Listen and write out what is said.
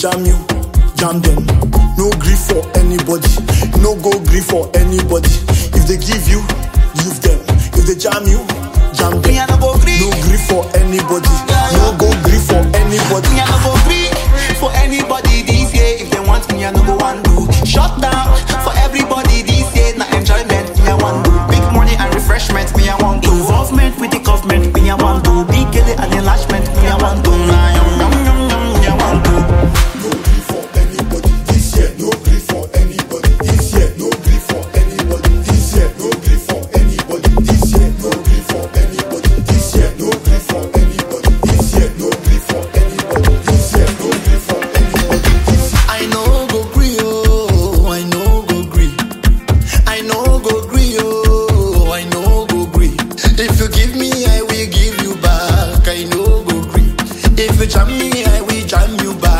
jam you, jam them. No grief for anybody, no go grief for anybody. If they give you, give them. If they jam you, jam them. Me I no go grief. No grief for anybody, no go grief for anybody. Me I no go grief for anybody this year. If they want me, I no go want do. Shut down for everybody this year. Na enjoyment me I want do. Big money and refreshment me I want do. Involvement with the government me I want do. Big gele and enlargement me I want do. Na yum yum yum yum me I want do. No grief for anybody this year. No grief for anybody this year. No grief for anybody this year. No grief for anybody this year. No grief for anybody this year. No grief for anybody this year. No grief for anybody this year. No grief for anybody this year. I know go gree, oh, I know go gree. I know go gree, oh, I know go gree. If you give me, I will give you back. I know go gree. If you jam me, I will jam you back.